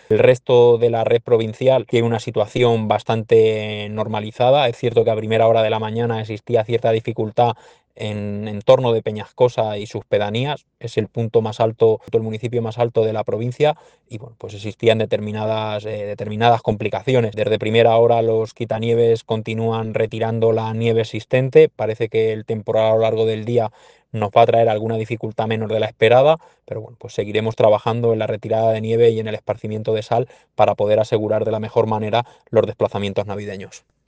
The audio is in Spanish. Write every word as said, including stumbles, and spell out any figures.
El resto de la red provincial tiene una situación bastante normalizada. Es cierto que a primera hora de la mañana existía cierta dificultad en entorno de Peñascosa y sus pedanías. Es el punto más alto, el municipio más alto de la provincia y bueno, pues existían determinadas, eh, determinadas complicaciones. Desde primera hora los quitanieves continúan retirando la nieve existente. Parece que el temporal a lo largo del día nos va a traer alguna dificultad menor de la esperada, pero bueno, pues seguiremos trabajando en la retirada de nieve y en el esparcimiento de sal para poder asegurar de la mejor manera los desplazamientos navideños.